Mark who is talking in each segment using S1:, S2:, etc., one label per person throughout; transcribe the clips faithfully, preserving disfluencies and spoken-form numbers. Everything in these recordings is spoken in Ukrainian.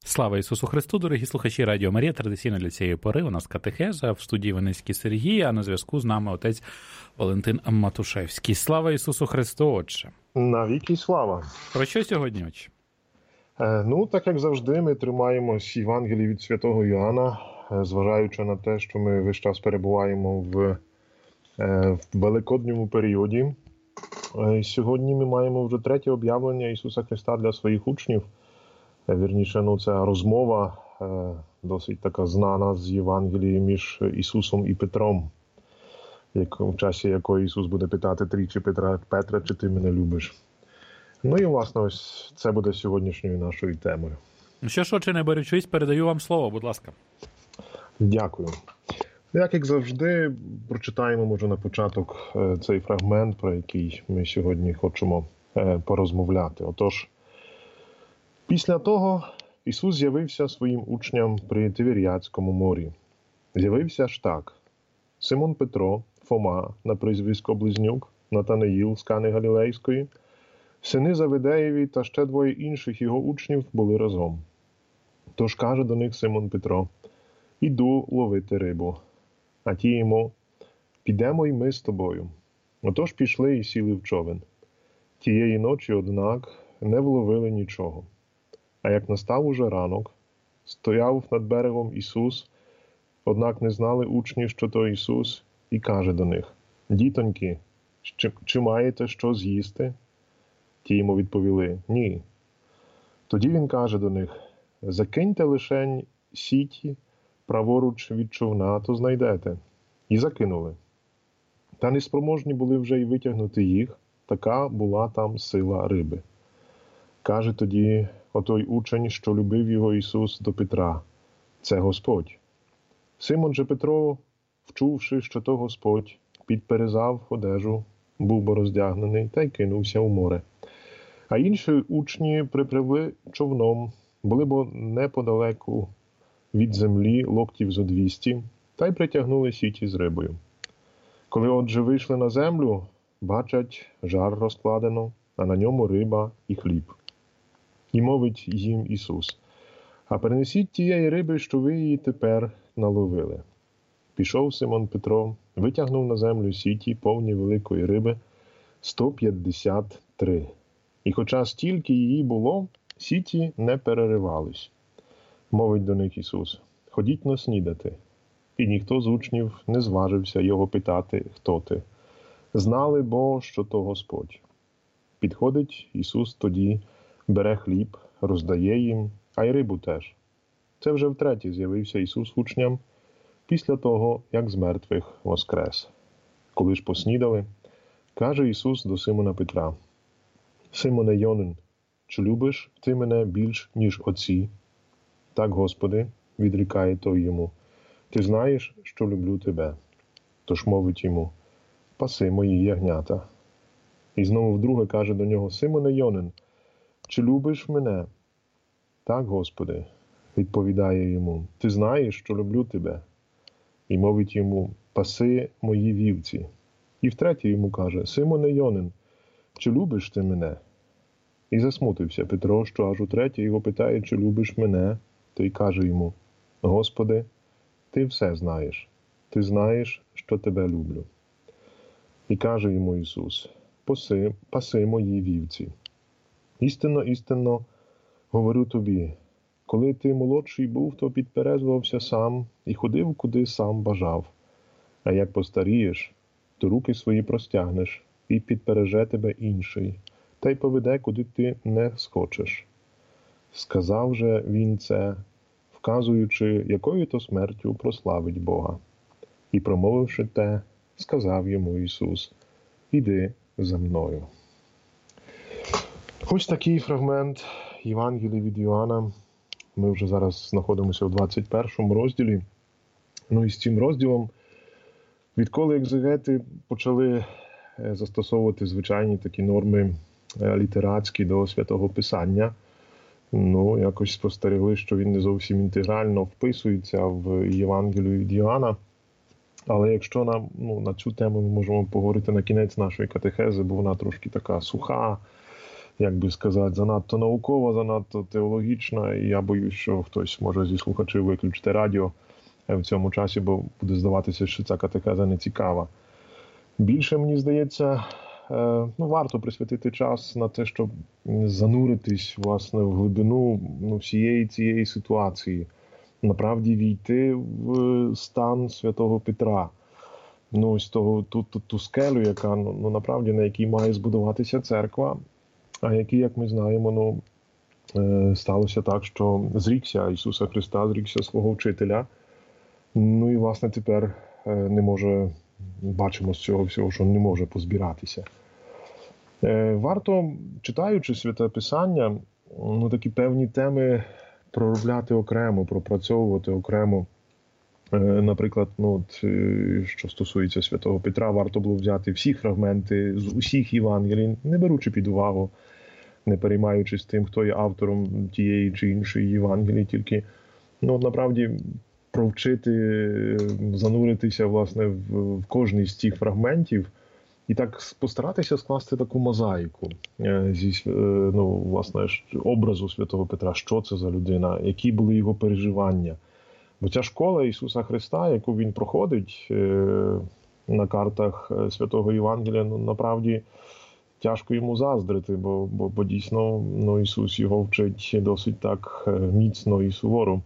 S1: Слава Ісусу Христу, дорогі слухачі Радіо Марія. Традиційно для цієї пори у нас катехеза в студії Винницький Сергій, а на зв'язку з нами отець Валентин Матушевський. Слава Ісусу Христу, Отче!
S2: Навіки слава!
S1: Про що сьогодні, Отче?
S2: Е, ну, так як завжди, ми тримаємось Євангелії від святого Йоанна, е, зважаючи на те, що ми весь час перебуваємо в, е, в великодньому періоді. Е, сьогодні ми маємо вже третє об'явлення Ісуса Христа для своїх учнів. Е, вірніше, ну, це розмова е, досить така знана з Євангелії між Ісусом і Петром, як, в часі якої Ісус буде питати тричі Петра, Петра, чи ти мене любиш? Ну і, власне, ось це буде сьогоднішньою нашою темою.
S1: Що ж, Отче, не беручись, передаю вам слово, будь ласка.
S2: Дякую. Як, як завжди, прочитаємо, може, на початок цей фрагмент, про який ми сьогодні хочемо порозмовляти. Отож, після того Ісус з'явився своїм учням при Тиверіадському морі. З'явився аж так. Симон Петро, Фома на прізвисько Близнюк, Натанаїл з Кани Галілейської, сини Завидеєві та ще двоє інших його учнів були разом. Тож каже до них Симон Петро: «Іду ловити рибу». А ті йому: «Підемо й ми з тобою». Отож пішли і сіли в човен. Тієї ночі, однак, не вловили нічого. А як настав уже ранок, стояв над берегом Ісус, однак не знали учні, що то Ісус, і каже до них: «Дітоньки, чи, чи маєте що з'їсти?» Ті йому відповіли: «Ні». Тоді він каже до них: «Закиньте лишень сіті праворуч від човна, то знайдете». І закинули. Та неспроможні були вже й витягнути їх, така була там сила риби. Каже тоді отой учень, що любив його Ісус, до Петра: «Це Господь». Симон же Петро, вчувши, що то Господь, підперезав одежу, був бо роздягнений, та й кинувся у море. А інші учні припливли човном, були бо неподалеку від землі локтів зо двісті, та й притягнули сіті з рибою. Коли отже вийшли на землю, бачать, жар розкладено, а на ньому риба і хліб. І мовить їм Ісус: «А принесіть тієї риби, що ви її тепер наловили». Пішов Симон Петро, витягнув на землю сіті, повні великої риби, сто п'ятдесят три. І хоча стільки її було, сіті не переривались. Мовить до них Ісус: «Ходіть но снідати». І ніхто з учнів не зважився його питати: «Хто ти?». Знали бо, що то Господь. Підходить Ісус тоді, бере хліб, роздає їм, а й рибу теж. Це вже втретє з'явився Ісус учням після того, як з мертвих воскрес. Коли ж поснідали, каже Ісус до Симона Петра: «Симоне Йонин, чи любиш ти мене більш, ніж оці?» «Так, Господи», – відрікає той йому, «ти знаєш, що люблю тебе». Тож мовить йому: «Паси мої ягнята». І знову вдруге каже до нього: «Симоне Йонин, чи любиш мене?» «Так, Господи», – відповідає йому, «ти знаєш, що люблю тебе». І мовить йому: «Паси мої вівці». І втретє йому каже: «Симоне Йонин, чи любиш ти мене?» І засмутився Петро, що аж утретє його питає: «Чи любиш мене?» Той каже йому: «Господи, ти все знаєш, ти знаєш, що тебе люблю». І каже йому Ісус: «Паси, паси мої вівці. Істинно, істинно говорю тобі, коли ти молодший був, то підперезувався сам і ходив, куди сам бажав. А як постарієш, то руки свої простягнеш, і підпереже тебе інший, та й поведе, куди ти не схочеш». Сказав же він це, вказуючи, якою то смертю прославить Бога. І, промовивши те, сказав йому Ісус: «Іди за мною». Ось такий фрагмент Євангелії від Йоанна. Ми вже зараз знаходимося у двадцять першому розділі. Ну і з цим розділом, відколи екзегети почали застосовувати звичайні такі норми літератські до Святого Писання, ну, якось спостерегли, що він не зовсім інтегрально вписується в Євангелію від Йоанна. Але якщо нам, ну, на цю тему ми можемо поговорити на кінець нашої катехези, бо вона трошки така суха, як би сказати, занадто наукова, занадто теологічна, і я боюсь, що хтось може зі слухачів виключити радіо в цьому часі, бо буде здаватися, що ця катехеза не цікава. Більше, мені здається, ну, варто присвятити час на те, щоб зануритись, власне, в глибину, ну, всієї цієї ситуації, направді війти в стан святого Петра. Ну, ось того, ту, ту, ту скелю, яка, ну, направді, на якій має збудуватися церква, а який, як ми знаємо, ну, сталося так, що зрікся Ісуса Христа, зрікся свого вчителя. Ну і, власне, тепер не може, бачимо з цього всього, що не може позбиратися. Варто, читаючи Святе Писання, ну, такі певні теми проробляти окремо, пропрацьовувати окремо. Наприклад, ну, от, що стосується Святого Петра, варто було взяти всі фрагменти з усіх Євангелій, не беручи під увагу, не переймаючись тим, хто є автором тієї чи іншої Євангелії, тільки, ну, направді, провчити, зануритися, власне, в, в кожний з цих фрагментів і так постаратися скласти таку мозаїку зі, ну, власне, образу Святого Петра, що це за людина, які були його переживання. Бо ця школа Ісуса Христа, яку він проходить на картах Святого Євангелія, ну, направді, тяжко йому заздрити, бо, бо, бо дійсно, ну, Ісус його вчить досить так міцно і суворо.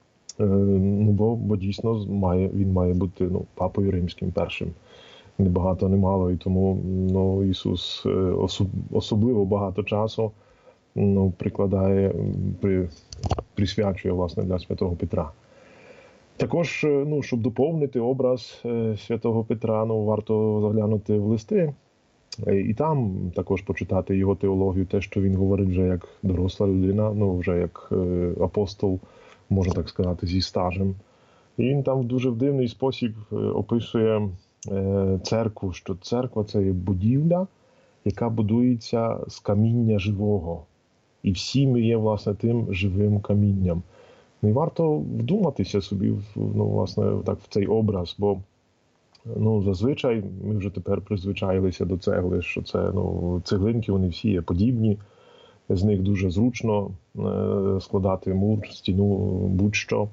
S2: Ну, бо, бо дійсно має, він має бути, ну, папою римським першим. Ні багато, ні мало, і тому, ну, Ісус особ, особливо багато часу, ну, прикладає, при, присвячує, власне, для Святого Петра. Також, ну, щоб доповнити образ Святого Петра, ну, варто заглянути в листи і там також почитати його теологію, те, що він говорить вже як доросла людина, ну, вже як апостол, можна так сказати, зі стажем. І він там в дуже дивний спосіб описує церкву, що церква – це є будівля, яка будується з каміння живого. І всі ми є, власне, тим живим камінням. Ну, і варто вдуматися собі, ну, власне, так, в цей образ, бо, ну, зазвичай ми вже тепер призвичаїлися до цегли, що це, ну, цеглинки, вони всі є подібні, з них дуже зручно складати мур, стіну, будь-що.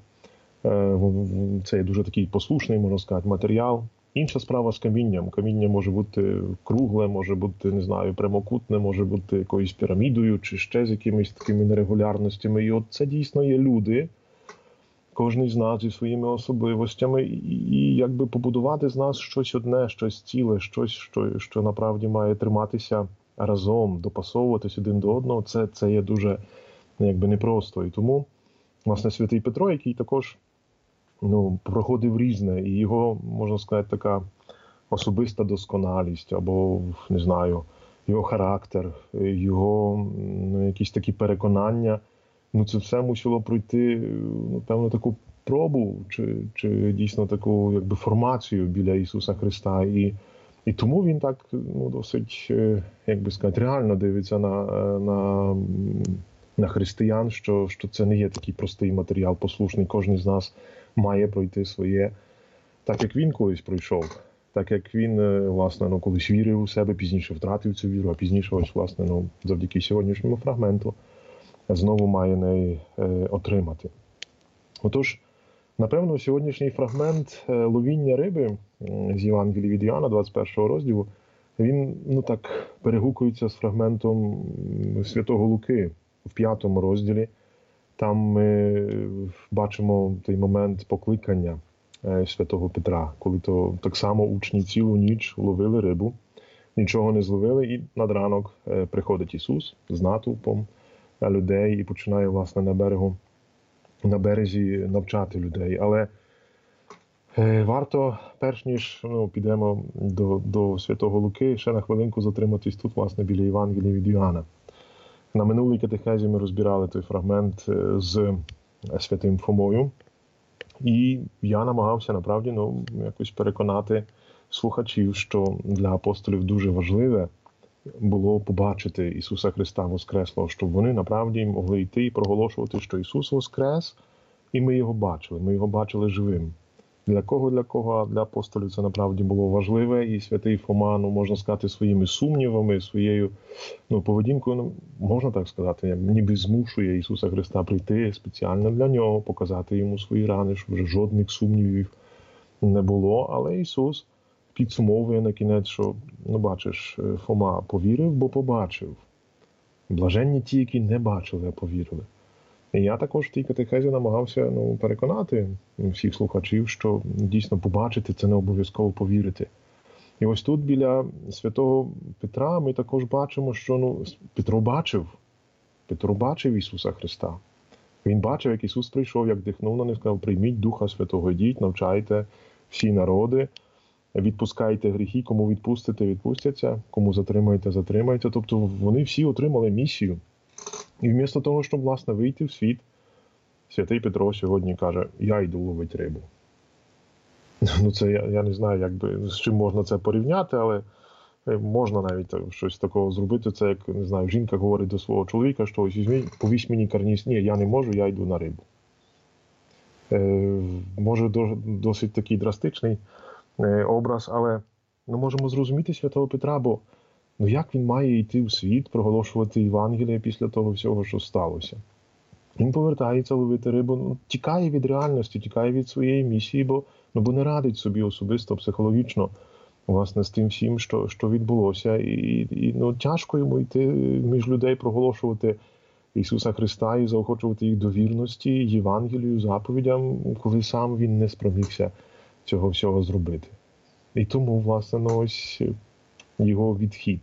S2: Це є дуже такий послушний, можна сказати, матеріал. Інша справа з камінням. Каміння може бути кругле, може бути, не знаю, прямокутне, може бути якоюсь пірамідою чи ще з якимись такими нерегулярностями. І от це дійсно є люди, кожен з нас зі своїми особливостями, і, і якби побудувати з нас щось одне, щось ціле, щось, що, що направді має триматися разом, допасовуватись один до одного, це, це є дуже, якби, непросто. І тому, власне, Святий Петро, який також, ну, проходив різне, і його, можна сказати, така особиста досконалість, або, не знаю, його характер, його, ну, якісь такі переконання, ну, це все мусило пройти, ну, певно, таку пробу, чи, чи дійсно таку, якби, формацію біля Ісуса Христа. І, і тому він так, ну, досить, як би сказати, реально дивиться на, на, на християн, що, що це не є такий простий матеріал, послушний. Кожен з нас має пройти своє, так як він колись пройшов, так як він, власне, ну, колись вірив у себе, пізніше втратив цю віру, а пізніше, ось, власне, ну, завдяки сьогоднішньому фрагменту знову має неї е, отримати. Отож, напевно, сьогоднішній фрагмент ловіння риби з Євангелії від Іоанна, двадцять першого розділу, він, ну, так перегукується з фрагментом Святого Луки в п'ятому розділі. Там ми бачимо той момент покликання Святого Петра, коли то так само учні цілу ніч ловили рибу, нічого не зловили, і над ранок приходить Ісус з натовпом людей і починає, власне, на берегу, на березі навчати людей. Але е, варто, перш ніж, ну, підемо до, до Святого Луки, ще на хвилинку затриматись тут, власне, біля Євангелії від Іоанна. На минулій катехезі ми розбирали той фрагмент з Святим Фомою, і я намагався, направді, ну, якось переконати слухачів, що для апостолів дуже важливе було побачити Ісуса Христа Воскреслого, щоб вони направді могли йти і проголошувати, що Ісус Воскрес, і ми Його бачили, ми Його бачили живим. Для кого, для кого, а для апостолів це направді було важливе, і святий Фома, ну, можна сказати, своїми сумнівами, своєю ну, поведінкою, ну, можна так сказати, ніби змушує Ісуса Христа прийти спеціально для нього, показати йому свої рани, щоб вже жодних сумнівів не було. Але Ісус підсумовує на кінець, що, ну, бачиш, Фома повірив, бо побачив. Блаженні ті, які не бачили, а повірили. І я також в тій катехезі намагався ну, переконати всіх слухачів, що дійсно побачити – це не обов'язково повірити. І ось тут біля святого Петра ми також бачимо, що ну, Петро бачив. Петро бачив Ісуса Христа. Він бачив, як Ісус прийшов, як дихнув на них, сказав: прийміть Духа Святого, йдіть, навчайте всі народи, відпускайте гріхи, кому відпустите, відпустяться, кому затримаєте, затримаєте. Тобто вони всі отримали місію. І вмісто того, щоб, власне, вийти в світ, святий Петро сьогодні каже: я йду ловити рибу. Ну, це я, я не знаю, як би, з чим можна це порівняти, але можна навіть щось такого зробити. Це, як, не знаю, жінка говорить до свого чоловіка, що ось візьми, повісь мені карніз. Ні, я не можу, я йду на рибу. Е, може, до, досить такий драстичний е, образ, але ми можемо зрозуміти святого Петра, бо ну як він має йти в світ, проголошувати Євангеліє після того всього, що сталося? Він повертається ловити рибу, ну, тікає від реальності, тікає від своєї місії, бо, ну, бо не радить собі особисто, психологічно, власне, з тим всім, що, що відбулося. І, і ну, тяжко йому йти між людей, проголошувати Ісуса Христа і заохочувати їх до вірності, Євангелію, заповідям, коли сам він не спромігся цього всього зробити. І тому, власне, ну, ось його відхід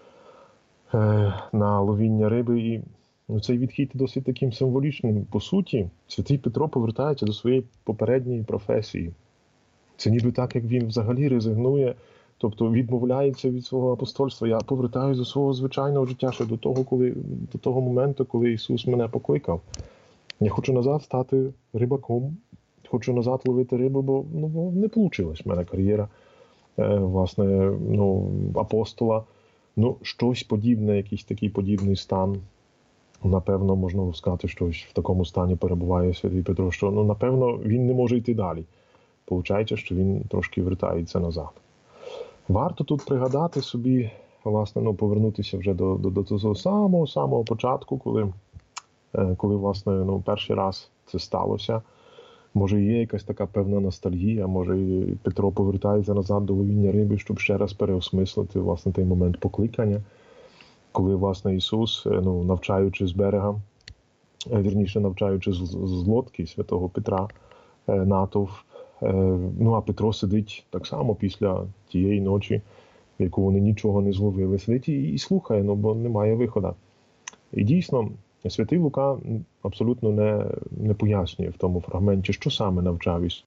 S2: е, на ловіння риби. І ну, цей відхід досить таким символічним. По суті, святий Петро повертається до своєї попередньої професії. Це ніби так, як він взагалі резигнує, тобто відмовляється від свого апостольства. Я повертаюся до свого звичайного життя ще до того, коли, до того моменту, коли Ісус мене покликав. Я хочу назад стати рибаком, хочу назад ловити рибу, бо ну, не вийшла в мене кар'єра е, власне, ну, апостола. Ну, щось подібне, якийсь такий подібний стан. Напевно, можна сказати, що в такому стані перебуває святий Петро, що, ну, напевно, він не може йти далі. Получається, що він трошки вертається назад. Варто тут пригадати собі, власне, ну, повернутися вже до, до, до того самого, самого початку, коли, коли власне, ну, перший раз це сталося. Може, є якась така певна ностальгія, може, і Петро повертається назад до ловіння риби, щоб ще раз переосмислити, власне, той момент покликання, коли, власне, Ісус, ну, навчаючи з берега, вірніше, навчаючи з, з лодки святого Петра, натовп, ну, а Петро сидить так само після тієї ночі, в яку вони нічого не зловили, сидить і, і слухає, ну, бо немає виходу. І дійсно, святий Лука абсолютно не, не пояснює в тому фрагменті, що саме навчав Ісус.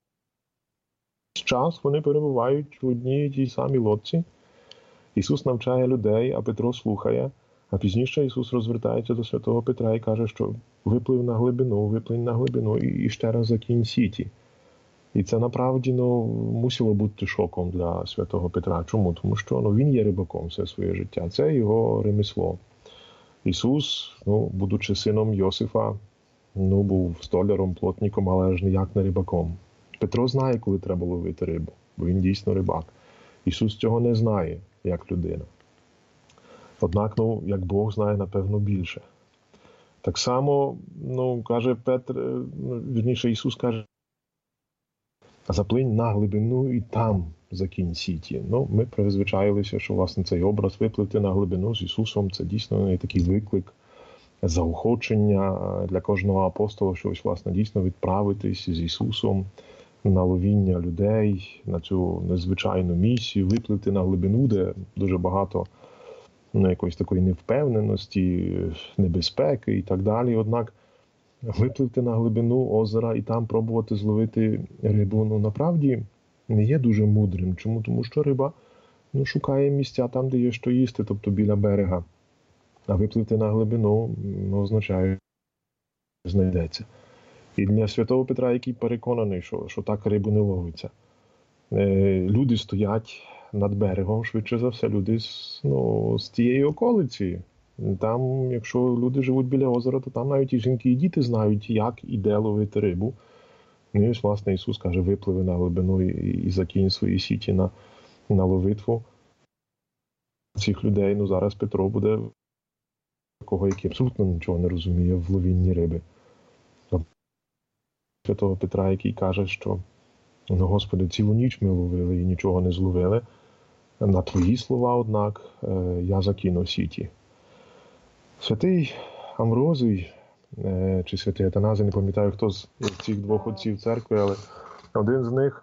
S2: Час вони перебувають в одній і тій самій лодці. Ісус навчає людей, а Петро слухає. А пізніше Ісус розвертається до святого Петра і каже, що виплив на глибину, виплинь на глибину і, і ще раз закинь сіті. І це, направді, ну, мусило бути шоком для святого Петра. Чому? Тому що ну, він є рибаком все своє життя. Це його ремесло. Ісус, ну, будучи сином Йосифа, ну, був столяром, плотником, але ж ніяк не рибаком. Петро знає, коли треба ловити рибу, бо він дійсно рибак. Ісус цього не знає, як людина. Однак, ну, як Бог знає, напевно, більше. Так само, ну, каже Петр, ну, вірніше, Ісус каже, заплинь на глибину і там закинь сіті. Ну, ми призвичаїлися, що, власне, цей образ випливти на глибину з Ісусом – це дійсно такий виклик, заохочення для кожного апостола, що ось, власне, дійсно відправитись з Ісусом на ловіння людей, на цю незвичайну місію, випливти на глибину, де дуже багато ну, якоїсь такої невпевненості, небезпеки і так далі. Однак випливти на глибину озера і там пробувати зловити рибу, ну, направді, не є дуже мудрим. Чому? Тому що риба ну, шукає місця там, де є що їсти, тобто біля берега. А випливти на глибину ну, означає, що знайдеться. І для святого Петра, який переконаний, що, що так рибу не ловиться. Е, люди стоять над берегом, швидше за все, люди з, ну, з тієї околиці. Там, якщо люди живуть біля озера, то там навіть і жінки, і діти знають, як і де ловити рибу. Ну і ось, власне, Ісус каже, випливи на глибину і, і закинь свої сіті на, на ловитву цих людей. Ну зараз Петро буде такого, який абсолютно нічого не розуміє в ловінні риби. Святого Петра, який каже, що ну, Господи, цілу ніч ми ловили і нічого не зловили. На твої слова, однак, я закину сіті. Святий Амвросій, чи святий Атаназій, не пам'ятаю, хто з цих двох отців церкви, але один з них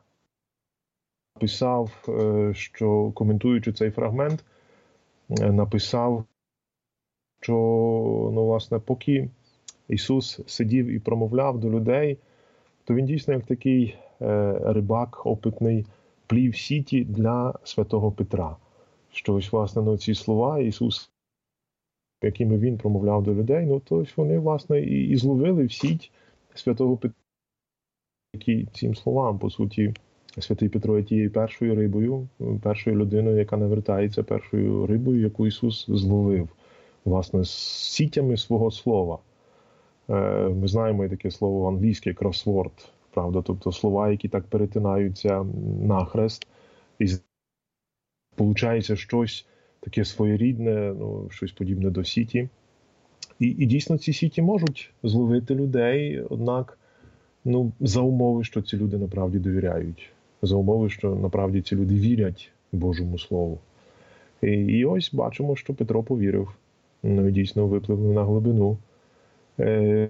S2: писав, що, коментуючи цей фрагмент, написав, що, ну, власне, поки Ісус сидів і промовляв до людей, то він дійсно, як такий рибак опитний, плів сіті для святого Петра. Що ось, власне, ну, ці слова Ісус, якими він промовляв до людей, ну, то вони, власне, і, і зловили в сіть святого Петра, який цим словам, по суті, святий Петро є тією першою рибою, першою людиною, яка навертається, першою рибою, яку Ісус зловив, власне, з сітями свого слова. Ми знаємо і таке слово англійське «кросворд», правда, тобто слова, які так перетинаються нахрест, і виходить щось таке своєрідне, ну, щось подібне до сіті. І, і дійсно ці сіті можуть зловити людей, однак, ну, за умови, що ці люди направді довіряють, за умови, що направді ці люди вірять Божому Слову. І, і ось бачимо, що Петро повірив, ну, і дійсно виплив на глибину. Е,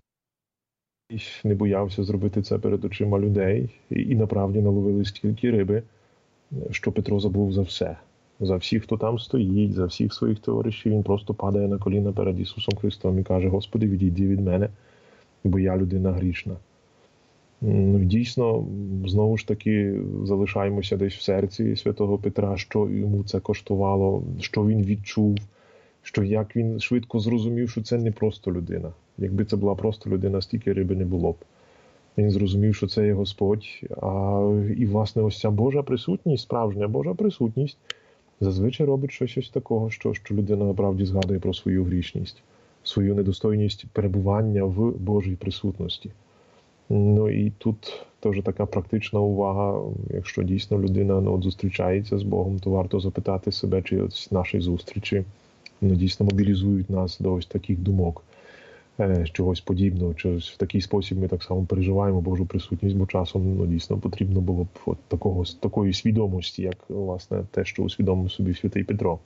S2: не боявся зробити це перед очима людей, і, і направді наловили стільки риби, що Петро забув за все. За всіх, хто там стоїть, за всіх своїх товаришів, він просто падає на коліна перед Ісусом Христом і каже: Господи, відійди від мене, бо я людина грішна. Ну, дійсно, знову ж таки, залишаємося десь в серці святого Петра, що йому це коштувало, що він відчув, що як він швидко зрозумів, що це не просто людина. Якби це була просто людина, стільки риби не було б. Він зрозумів, що це є Господь. А, і, власне, ось ця Божа присутність, справжня Божа присутність, зазвичай робить щось ось такого, що, що людина направді згадує про свою грішність, свою недостойність перебування в Божій присутності. Ну і тут теж така практична увага, якщо дійсно людина, ну, от, зустрічається з Богом, то варто запитати себе, чи ось наші зустрічі, ну, дійсно мобілізують нас до ось таких думок, е, чогось подібного, чи ось в такий спосіб ми так само переживаємо Божу присутність, бо часом, ну, дійсно потрібно було б от такого, такої свідомості, як, власне, те, що усвідомив собі святий Петро.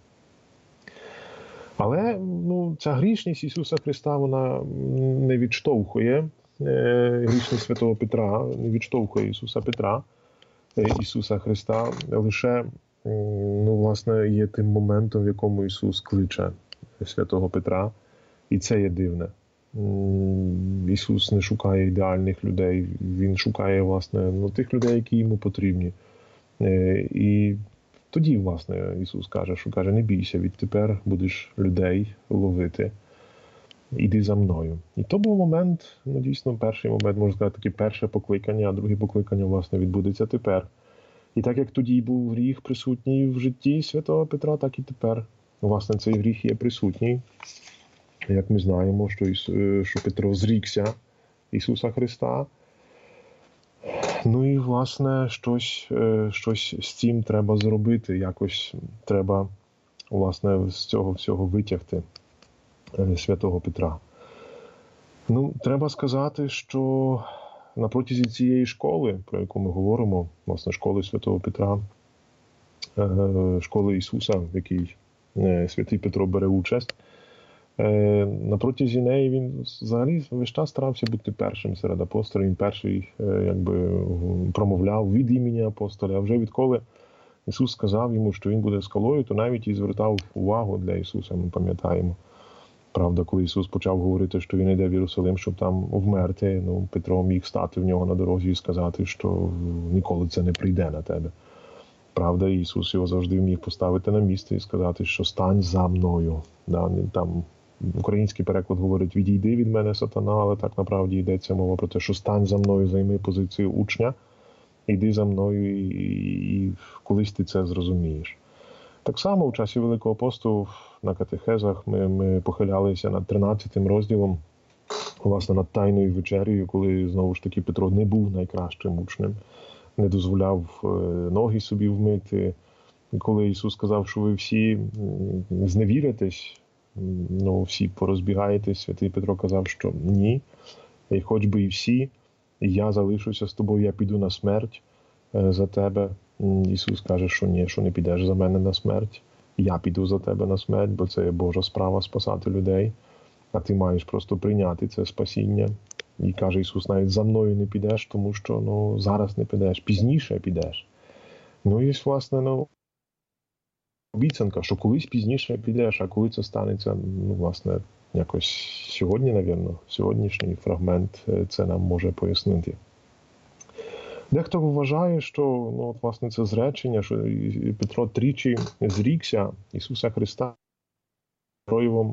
S2: Але, ну, ця грішність Ісуса Христа, вона не відштовхує грішність святого Петра, не відштовхує Ісуса Петра, Ісуса Христа, лише, ну, власне, є тим моментом, в якому Ісус кличе святого Петра, і це є дивне. Ісус не шукає ідеальних людей, Він шукає, власне, ну, тих людей, які йому потрібні. І тоді, власне, Ісус каже, що каже: не бійся, відтепер будеш людей ловити. Іди за мною. І то був момент, ну, дійсно, перший момент, можна сказати, таке перше покликання, а друге покликання, власне, відбудеться тепер. І так, як тоді був гріх присутній в житті святого Петра, так і тепер, власне, цей гріх є присутній. Як ми знаємо, що, Ісу, що Петро зрікся Ісуса Христа. Ну і, власне, щось, щось з цим треба зробити, якось треба, власне, з цього всього витягти святого Петра. Ну, треба сказати, що на протязі цієї школи, про яку ми говоримо, власне, школи святого Петра, школи Ісуса, в якій святий Петро бере участь, на протязі неї він взагалі весь час старався бути першим серед апостолів. Він перший, якби, промовляв від імені апостоля. А вже відколи Ісус сказав йому, що він буде скалою, то навіть і звертав увагу для Ісуса, ми пам'ятаємо. Правда, коли Ісус почав говорити, що Він йде в Єрусалим, щоб там вмерти, ну, Петро міг стати в нього на дорозі і сказати, що ніколи це не прийде на тебе. Правда, Ісус його завжди міг поставити на місце і сказати, що стань за мною. Да, там український переклад говорить: відійди від мене, сатана, але так направді йдеться мова про те, що стань за мною, займи позицію учня, йди за мною, і, і, і колись ти це зрозумієш. Так само у часі Великого посту на катехезах ми, ми похилялися над тринадцятим розділом власне, над Тайною вечерею, коли, знову ж таки, Петро не був найкращим учнем, не дозволяв ноги собі вмити. Коли Ісус сказав, що ви всі зневіритесь, ну, всі порозбігаєтесь, святий Петро казав, що ні, і хоч би і всі, я залишуся з тобою, я піду на смерть за тебе. Ісус каже, що ні, що не підеш за мене на смерть, я піду за тебе на смерть, бо це є Божа справа спасати людей, а ти маєш просто прийняти це спасіння. І каже Ісус, навіть за мною не підеш, тому що ну, зараз не підеш, пізніше підеш. Ну і, власне, ну, обіцянка, що колись пізніше підеш, а коли це станеться, ну, власне, якось сьогодні, навірно, сьогоднішній фрагмент це нам може пояснити. Дехто вважає, що, ну, от, власне, це зречення, що Петро тричі зрікся Ісуса Христа проявом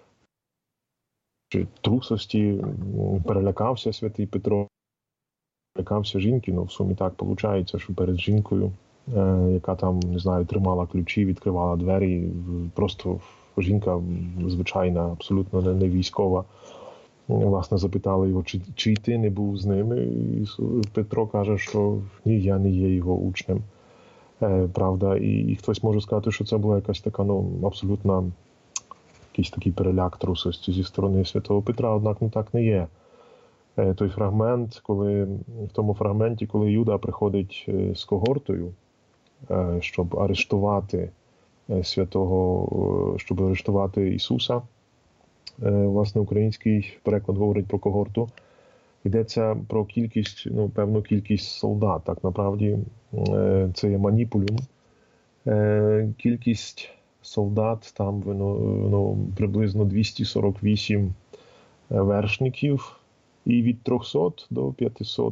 S2: чи трусості, перелякався святий Петро, перелякався жінки, ну, в сумі так виходить, що перед жінкою, яка там, не знаю, тримала ключі, відкривала двері, просто жінка звичайна, абсолютно не військова, власне, запитали його, чи, чи й ти не був з ними. І Петро каже, що ні, я не є його учнем. Правда, і, і хтось може сказати, що це була якась така, ну, абсолютна, якийсь такий переляк трусості зі сторони святого Петра, однак ну, так не є. Той фрагмент, коли, в тому фрагменті, коли Юда приходить з когортою, щоб арештувати святого, щоб арештувати Ісуса. Власне, український переклад говорить про когорту. Йдеться про кількість, ну, певну кількість солдат. Так, насправді, це є маніпулюм. Кількість солдат, там ну, ну, приблизно двісті сорок вісім вершників і від трьохсот до п'ятисот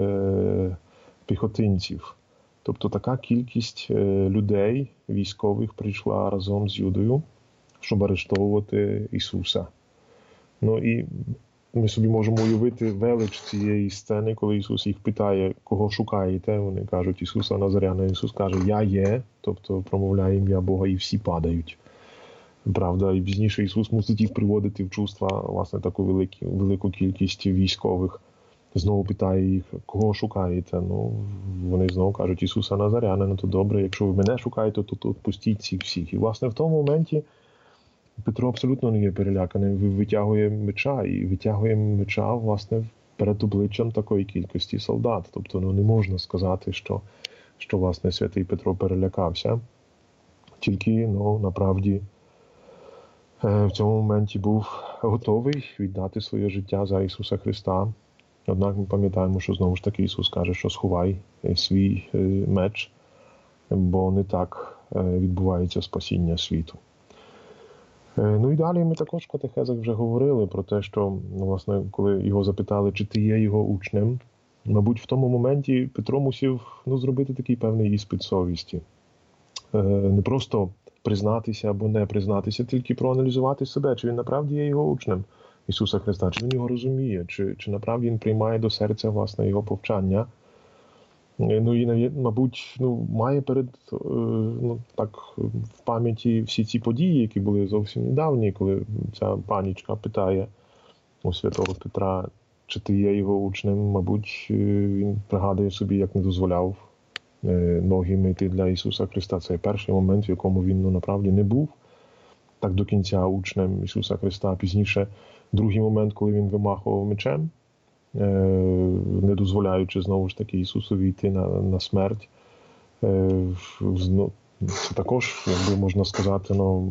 S2: піхотинців. Тобто така кількість людей, військових, прийшла разом з Юдою, щоб арештовувати Ісуса. Ну і ми собі можемо уявити велич цієї сцени, коли Ісус їх питає, кого шукаєте. Вони кажуть, Ісуса Назаряна. Ісус каже, я є, тобто промовляє ім'я Бога, і всі падають. Правда, і пізніше Ісус мусить їх приводити в чувства, власне, таку велику, велику кількість військових. Знову питає їх, кого шукаєте? Ну, вони знову кажуть, Ісуса Назаряна, ну то добре, якщо ви мене шукаєте, то тут пустіть цих всіх. І, власне, в тому моменті Петро абсолютно не є переляканим, витягує меча, і витягує меча, власне, перед обличчям такої кількості солдат. Тобто, ну, не можна сказати, що, що власне, святий Петро перелякався. Тільки, ну, направді, в цьому моменті був готовий віддати своє життя за Ісуса Христа. Однак ми пам'ятаємо, що знову ж таки Ісус каже, що сховай свій меч, бо не так відбувається спасіння світу. Ну і далі ми також в катехезах вже говорили про те, що, ну, власне, коли його запитали, чи ти є його учнем, мабуть, в тому моменті Петро мусив, ну, зробити такий певний іспит совісті. Не просто признатися або не признатися, тільки проаналізувати себе, чи він направді є його учнем Ісуса Христа, чи він його розуміє, чи, чи направді він приймає до серця, власне, його повчання. Ну і, мабуть, ну, має перед, ну, так, в пам'яті всі ці події, які були зовсім недавні, коли ця панічка питає у святого Петра, чи ти є його учнем. Мабуть, він пригадує собі, як не дозволяв ноги мити для Ісуса Христа. Це перший момент, в якому він, ну, направді не був так до кінця учнем Ісуса Христа. Пізніше другий момент, коли він вимахував мечем, не дозволяючи, знову ж таки, Ісусові йти на, на смерть. Це також, якби можна сказати, ну,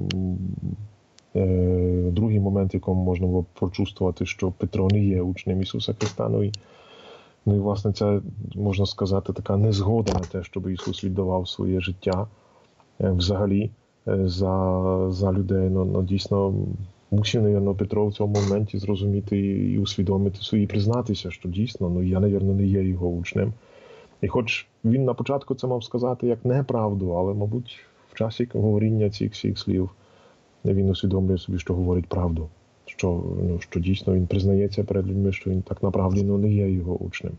S2: другий момент, в якому можна було прочувствувати, що Петро не є учнем Ісуса Христа. Ну і, ну і, власне, це, можна сказати, така незгода на те, щоб Ісус віддавав своє життя взагалі за, за людей. Ну, ну, дійсно, мусив, навірно, Петро в цьому моменті зрозуміти і усвідомити собі, і признатися, що дійсно, ну, я, навірно, не є його учнем. І хоч він на початку це мав сказати як неправду, але, мабуть, в часі говоріння цих всіх слів він усвідомлює собі, що говорить правду. Що, ну, що дійсно він признається перед людьми, що він так направді, ну, не є його учнем.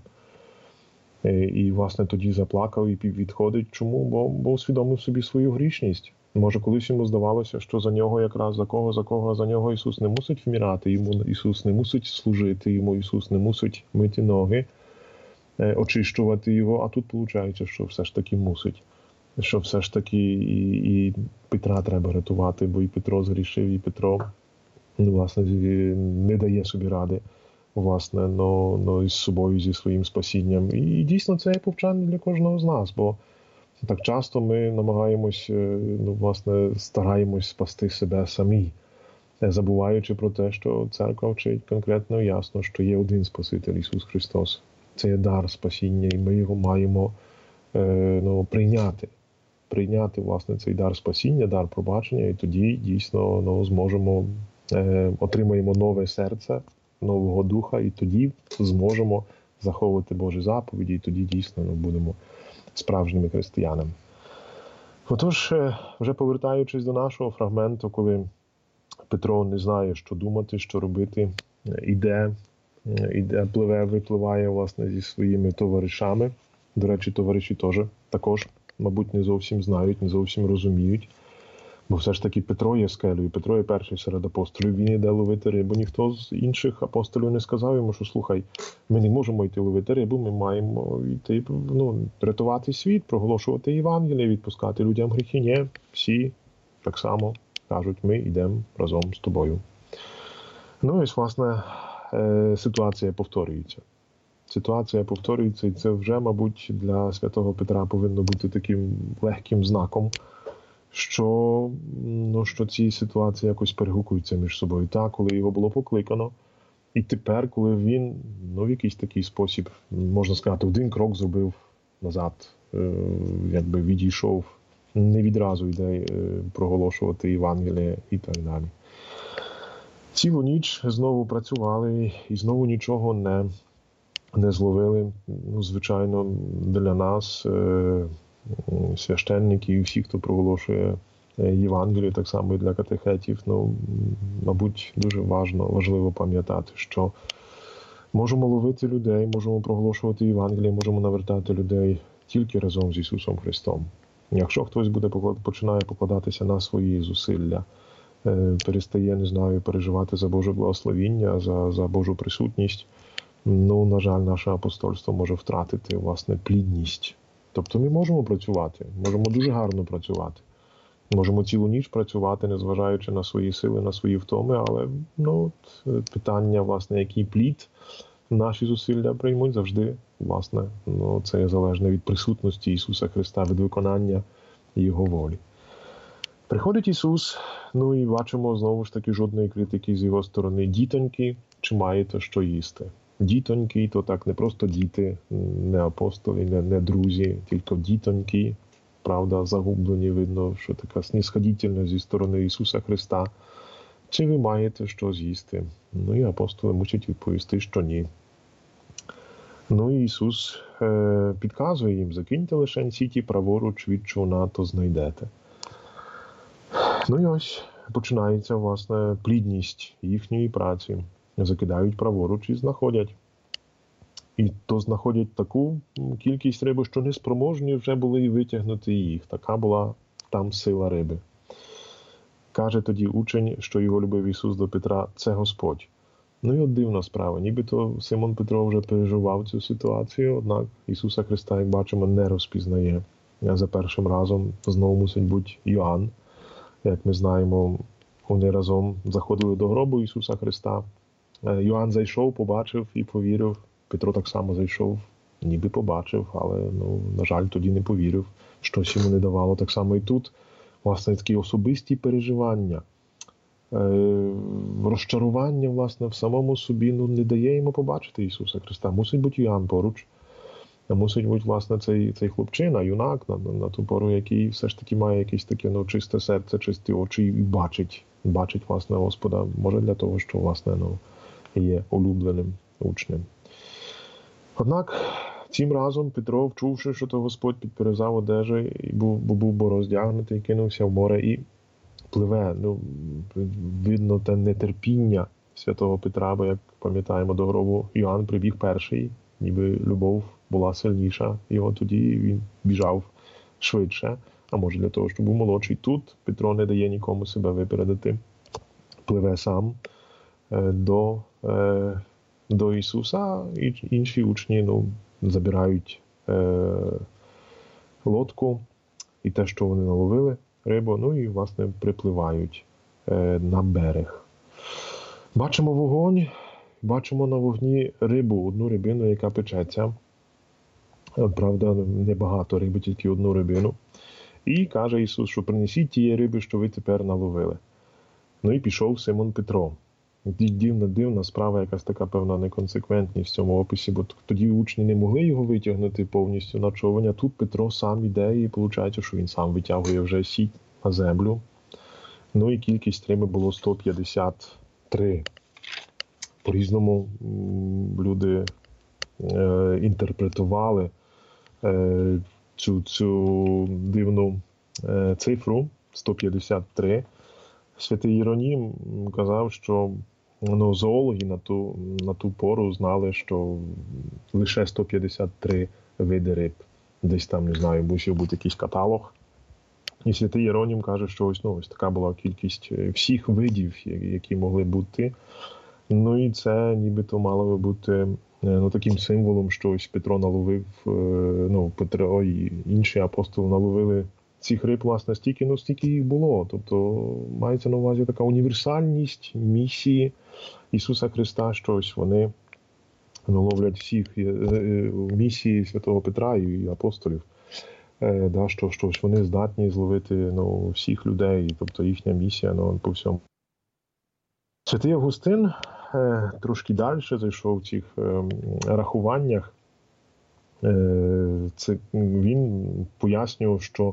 S2: І, і, власне, тоді заплакав і відходить. Чому? Бо, бо усвідомив собі свою грішність. Може, колись йому здавалося, що за нього якраз, за кого, за кого, за нього Ісус не мусить вмирати, йому Ісус не мусить служити, йому Ісус не мусить мити ноги, очищувати його, а тут виходить, що все ж таки мусить. Що все ж таки і, і Петра треба рятувати, бо і Петро згрішив, і Петро, ну, власне, не дає собі ради, власне, но, но із собою, зі своїм спасінням. І дійсно це є повчання для кожного з нас, бо так часто ми намагаємось, ну, власне, стараємось спасти себе самі, забуваючи про те, що церква вчить конкретно і ясно, що є один Спаситель Ісус Христос. Це є дар спасіння, і ми його маємо ну, прийняти. Прийняти, власне, цей дар спасіння, дар пробачення, і тоді дійсно ну, зможемо, е, отримаємо нове серце, нового духа, і тоді зможемо заховувати Божі заповіді, і тоді дійсно ну, будемо справжніми християнами. Отож, вже повертаючись до нашого фрагменту, коли Петро не знає, що думати, що робити, іде, іде пливе, випливає, власне, зі своїми товаришами. До речі, товариші теж також, мабуть, не зовсім знають, не зовсім розуміють. Бо все ж таки Петро є скелею, Петро є перший серед апостолів, він йде ловити рибу. Ніхто з інших апостолів не сказав йому, що слухай, ми не можемо йти ловити рибу, ми маємо йти, ну, рятувати світ, проголошувати Євангеліє, відпускати людям гріхи. Ні, всі так само кажуть, ми йдемо разом з тобою. Ну і ось, власне, ситуація повторюється. Ситуація повторюється, і це вже, мабуть, для святого Петра повинно бути таким легким знаком, що, ну, що ці ситуації якось перегукуються між собою. Так, коли його було покликано, і тепер, коли він, ну, в якийсь такий спосіб, можна сказати, один крок зробив назад, якби відійшов, не відразу йде проголошувати Євангеліє і так далі. Цілу ніч знову працювали і знову нічого не не зловили. Ну, звичайно, для нас, е, священників і всіх, хто проголошує Євангелію, так само і для катехетів, ну, мабуть, дуже важно, важливо пам'ятати, що можемо ловити людей, можемо проголошувати Євангеліє, можемо навертати людей тільки разом з Ісусом Христом. Якщо хтось буде починає покладатися на свої зусилля, е, перестає, не знаю, переживати за Боже благословіння, за, за Божу присутність, ну, на жаль, наше апостольство може втратити, власне, плідність. Тобто ми можемо працювати, можемо дуже гарно працювати. Можемо цілу ніч працювати, незважаючи на свої сили, на свої втоми, але ну, питання, власне, який плід наші зусилля приймуть, завжди, власне, ну, це є залежне від присутності Ісуса Христа, від виконання Його волі. Приходить Ісус, ну і бачимо, знову ж таки, жодної критики з Його сторони. Дітоньки, чи маєте що їсти? Дітоньки, то так не просто діти, не апостоли, не, не друзі, тільки дітоньки, правда, загублені, видно, що така снисходительність зі сторони Ісуса Христа. Чи ви маєте що з'їсти? Ну і апостоли мусять відповісти, що ні. Ну і Ісус е, підказує їм, закиньте лише сіті праворуч від човна, то знайдете. Ну і ось починається, власне, плідність їхньої праці. Закидають праворуч і знаходять. І то знаходять таку кількість риби, що неспроможні вже були і витягнути їх. Така була там сила риби. Каже тоді учень, що його любив Ісус до Петра, це Господь. Ну і от дивна справа. Нібито Симон Петро вже переживав цю ситуацію, однак Ісуса Христа, як бачимо, не розпізнає. За першим разом знову мусить бути Йоанн. Як ми знаємо, вони разом заходили до гробу Ісуса Христа. Йоанн зайшов, побачив і повірив. Петро так само зайшов, ніби побачив, але, ну, на жаль, тоді не повірив. Щось йому не давало. Так само і тут, власне, такі особисті переживання, е- розчарування, власне, в самому собі, ну, не дає йому побачити Ісуса Христа. Мусить бути Йоанн поруч. Мусить бути, власне, цей, цей хлопчина, юнак, на, на ту пору, який все ж таки має якесь таке, ну, чисте серце, чисті очі і бачить, бачить, власне, Господа. Може для того, що, власне, ну, є улюбленим учнем. Однак, цим разом Петро, вчувши, що то Господь підперезав одежі, і був, був бо роздягнутий, кинувся в море і пливе. Ну, видно те нетерпіння святого Петра, бо, як пам'ятаємо, до гробу Йоанн прибіг перший, ніби любов була сильніша його тоді, він біжав швидше. а може для того, щоб був молодший. Тут Петро не дає нікому себе випередити, пливе сам до, до Ісуса, і інші учні ну, забирають лодку і те, що вони наловили, рибу, ну і, власне, припливають на берег. Бачимо вогонь, бачимо на вогні рибу, одну рибину, яка печеться. Правда, небагато риби, тільки одну рибину. І каже Ісус, що принесіть тієї риби, що ви тепер наловили. Ну і пішов Симон Петро. Дивна, дивна справа, якась така певна неконсеквентність в цьому описі, бо тоді учні не могли його витягнути повністю на човен, а тут Петро сам іде і виходить, що він сам витягує вже сіть на землю. Ну і кількість риби було сто п'ятдесят три. По-різному люди е, інтерпретували е, цю, цю дивну е, цифру сто п'ятдесят три. Святий Єронім казав, що ну, зоологи на ту, на ту пору знали, що лише сто п'ятдесят три види риб. Десь там, не знаю, мусив бути якийсь каталог. І святий Єронім каже, що ось, ну, ось така була кількість всіх видів, які могли бути. Ну і це нібито мало би бути ну, таким символом, що ось Петро наловив, ну, Петро і інші апостоли наловили цих риб, власне, стільки, ну, стільки їх було. Тобто мається на увазі така універсальність місії Ісуса Христа, що ось вони ну, ловлять всіх місії святого Петра і апостолів. Да, що, що ось вони здатні зловити ну, всіх людей, тобто їхня місія ну, по всьому. Святий Августин е, трошки далі зайшов в цих е, рахуваннях. Е, це, він пояснював, що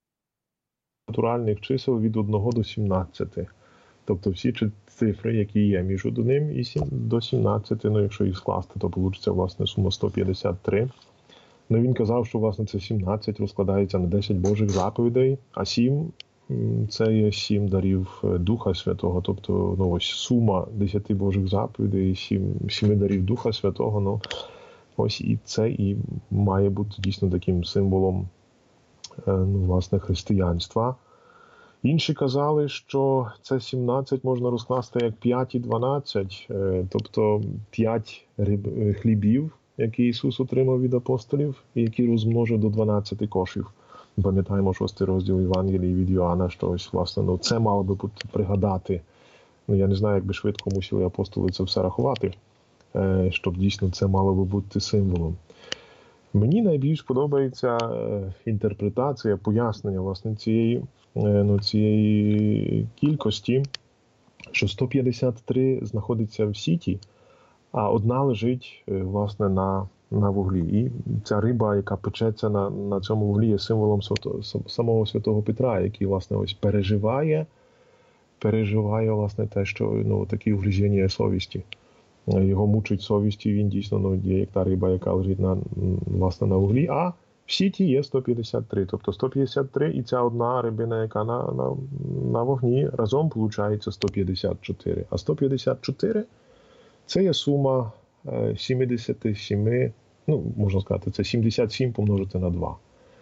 S2: натуральних чисел від одного до сімнадцяти. Тобто всі цифри, які є між одним і до сімнадцяти, ну якщо їх скласти, то вийде, власне, сума сто п'ятдесят три. Ну, він казав, що, власне, це сімнадцять розкладається на десять Божих заповідей, а сім – це є сім дарів Духа Святого. Тобто, ну, ось сума десяти Божих заповідей, сім, сіми дарів Духа Святого, ну, ось і це і має бути дійсно таким символом, ну, власне, християнства. Інші казали, що це сімнадцять можна розкласти як п'ять і дванадцять, тобто п'ять хлібів, які Ісус отримав від апостолів, і які розмножив до дванадцяти кошів. Пам'ятаємо шостий розділ Євангелії від Йоанна, що ось, власне, ну, це мало би бути пригадати. Ну, я не знаю, як би швидко мусили апостоли це все рахувати, щоб дійсно це мало би бути символом. Мені найбільш подобається інтерпретація, пояснення, власне, цієї, ну, цієї кількості, що сто п'ятдесят три знаходиться в сіті, а одна лежить, власне, на, на вуглі. І ця риба, яка печеться на, на цьому вуглі, є символом самого святого Петра, який, власне, ось переживає, переживає, власне, те, що, ну, такі угризення совісті. Його мучить совість, і він дійсно, ну, є як та риба, яка лежить на, власне, на вуглі. А в сіті є сто п'ятдесят три. Тобто сто п'ятдесят три і ця одна рибина, яка на, на, на вогні, разом виходить сто п'ятдесят чотири. А сто п'ятдесят чотири – це є сума сімдесят сім, ну, можна сказати, це сімдесят сім помножити на два.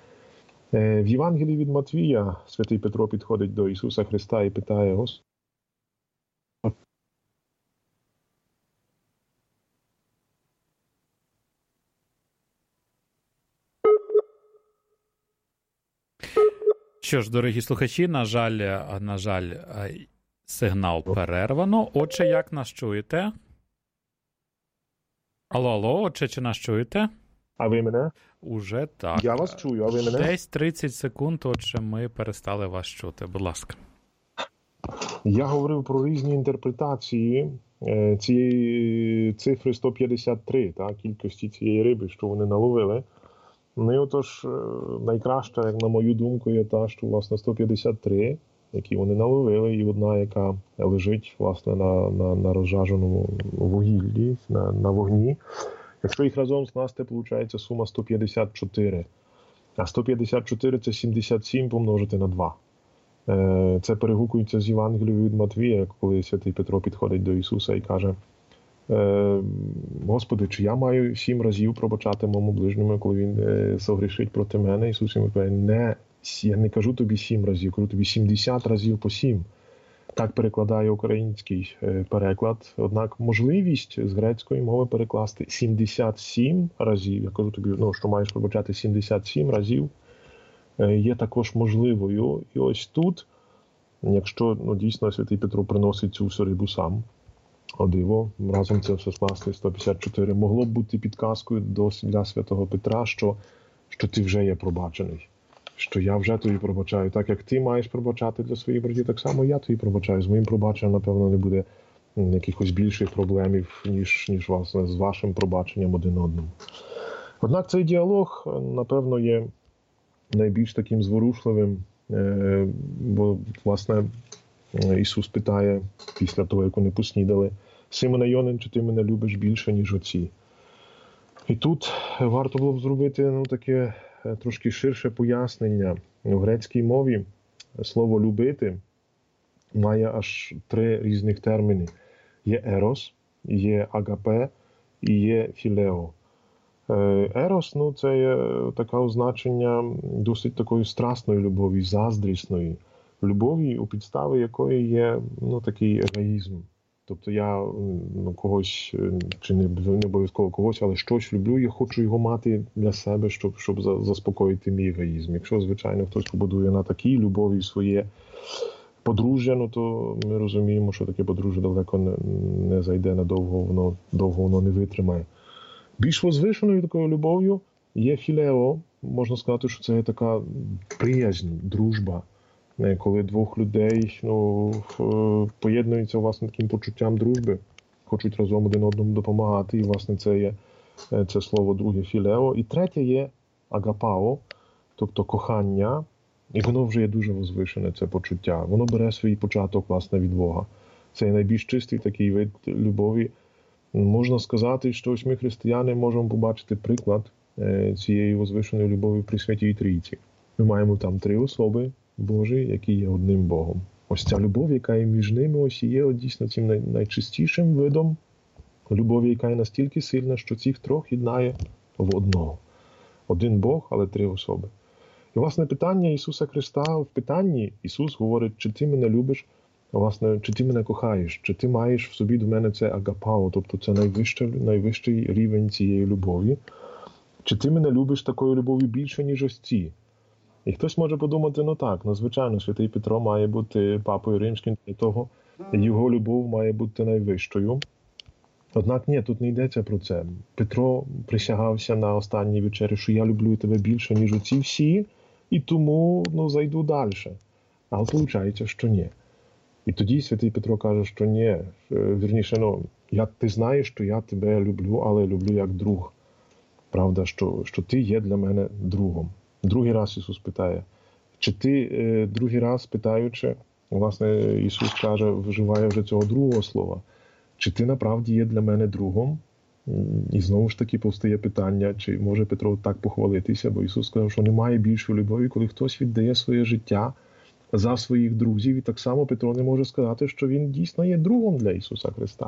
S2: В Євангелії від Матвія святий Петро підходить до Ісуса Христа і питає: Господи,
S1: що ж, дорогі слухачі, на жаль, на жаль, сигнал перервано. Отче, як нас чуєте? Алло, алло, отче, чи нас чуєте?
S2: А ви мене?
S1: Уже так.
S2: Я вас чую, а ви мене?
S1: Десь тридцять секунд, отче, ми перестали вас чути. Будь ласка.
S2: Я говорив про різні інтерпретації цієї цифри сто п'ятдесят три, так, кількості цієї риби, що вони наловили. Ну і отож, найкраща, як на мою думку, є та, що, власне, сто п'ятдесят три, які вони наловили, і одна, яка лежить, власне, на, на, на розжаженому вугіллі, на, на вогні. Якщо їх разом скласти, виходить сума сто п'ятдесят чотири. А сто п'ятдесят чотири – це сімдесят сім помножити на два. Це перегукується з Євангелією від Матвія, коли святий Петро підходить до Ісуса і каже: Господи, чи я маю сім разів пробачати моєму ближньому, коли він согрішить проти мене? Ісус йому каже: не Я не кажу тобі сім разів, кажу тобі сімдесят разів по сім. Так перекладає український переклад. Однак можливість з грецької мови перекласти сімдесят сім разів, я кажу тобі, ну, що маєш пробачати сімдесят сім разів, є також можливою. І ось тут, якщо ну, дійсно святий Петро приносить цю всю рибу сам, о диво, разом це все скласти сто п'ятдесят чотири, могло б бути підказкою для святого Петра, що, що ти вже є пробачений. Що я вже тобі пробачаю. Так як ти маєш пробачати для своїх братів, так само я тобі пробачаю. З моїм пробаченням, напевно, не буде якихось більших проблемів, ніж, ніж власне, з вашим пробаченням один одному. Однак цей діалог, напевно, є найбільш таким зворушливим, бо, власне, Ісус питає після того, як вони поснідали: «Симоне Йонин, чи ти мене любиш більше, ніж оці?» І тут варто було б зробити ну, таке трошки ширше пояснення. В грецькій мові слово «любити» має аж три різних терміни. Є ерос, є агапе і є філео. Ерос, ну, це є таке означення досить такої страсної любові, заздрісної любові, у підставі якої є ну, такий егоїзм. Тобто я ну, когось, чи не, не обов'язково когось, але щось люблю, я хочу його мати для себе, щоб, щоб заспокоїти мій егоїзм. Якщо, звичайно, хтось побудує на такій любові своє подружжя, ну, то ми розуміємо, що таке подружжя далеко не, не зайде надовго, воно довго воно не витримає. Більш возвишеною такою любов'ю є філео. Можна сказати, що це така приязнь, дружба. Коли двох людей ну, поєднуються власне таким почуттям дружби, хочуть разом один одному допомагати, і власне це є це слово друге філео. І третє є агапао, тобто кохання, і воно вже є дуже возвишене, це почуття. Воно бере свій початок власне від Бога. Це найбільш чистий такий вид любові. Можна сказати, що ось ми, християни, можемо побачити приклад цієї возвишеної любові при Святій Трійці. Ми маємо там три особи Божі, які є одним Богом. Ось ця любов, яка є між ними, ось є дійсно цим найчистішим видом любові, яка є настільки сильна, що цих трьох єднає в одного. Один Бог, але три особи. І, власне, питання Ісуса Христа, в питанні Ісус говорить, чи ти мене любиш, власне, чи ти мене кохаєш, чи ти маєш в собі до мене це агапао, тобто це найвищий, найвищий рівень цієї любові, чи ти мене любиш такою любов'ю більше, ніж ось ці. І хтось може подумати, ну так, ну звичайно, святий Петро має бути папою римським, для того його любов має бути найвищою. Однак ні, тут не йдеться про це. Петро присягався на останній вечері, що я люблю тебе більше, ніж оці всі, і тому ну, зайду далі. Але виходить, що ні. І тоді святий Петро каже, що ні, вірніше, ну, я, ти знаєш, що я тебе люблю, але люблю як друг. Правда, що, що ти є для мене другом. Другий раз Ісус питає, чи ти, е, другий раз питаючи, власне, Ісус каже, вживає вже цього другого слова, чи ти направді є для мене другом? І знову ж таки повстає питання, чи може Петро так похвалитися, бо Ісус сказав, що немає більшої любові, коли хтось віддає своє життя за своїх друзів, і так само Петро не може сказати, що він дійсно є другом для Ісуса Христа.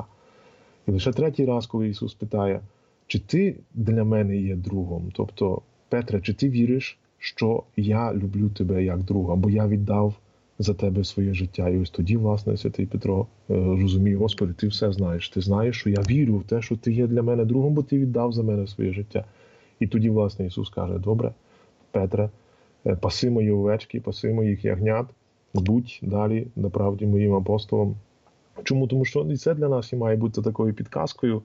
S2: І лише третій раз, коли Ісус питає, чи ти для мене є другом? Тобто, Петре, чи ти віриш, що я люблю тебе як друга, бо я віддав за тебе своє життя. І ось тоді, власне, святий Петро розуміє, Господи, ти все знаєш. Ти знаєш, що я вірю в те, що ти є для мене другом, бо ти віддав за мене своє життя. І тоді, власне, Ісус каже, добре, Петре, паси мої овечки, паси моїх ягнят, будь далі, направді, моїм апостолом. Чому? Тому що і це для нас і має бути такою підказкою,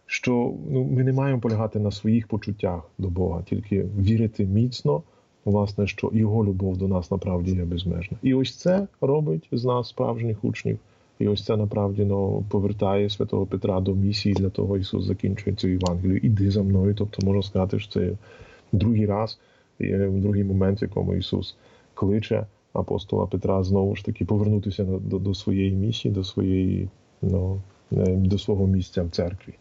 S2: що ну, ми не маємо полягати на своїх почуттях до Бога, тільки вірити міцно, власне, що Його любов до нас направді є безмежна. І ось це робить з нас справжніх учнів. І ось це направді ну, повертає святого Петра до місії, для того Ісус закінчує цю Євангелію. Іди за мною, тобто можна сказати, що це другий раз, другий момент, в якому Ісус кличе апостола Петра знову ж таки повернутися до, до своєї місії, до, своєї, ну, до свого місця в церкві.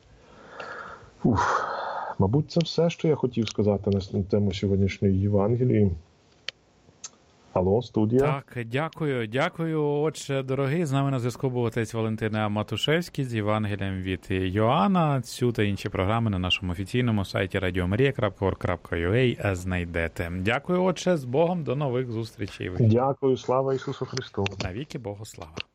S2: Уф. Мабуть, це все, що я хотів сказати на тему сьогоднішньої Євангелії. Алло, студія.
S1: Так, дякую, дякую. Отже, дорогий, з нами на зв'язку був отець Валентин Матушевський з Євангелієм від Йоанна. Цю та інші програми на нашому офіційному сайті радіо марія крапка орг крапка ю а знайдете. Дякую, отже, з Богом, до нових зустрічей.
S2: Дякую, слава Ісусу Христу.
S1: Навіки Богу слава.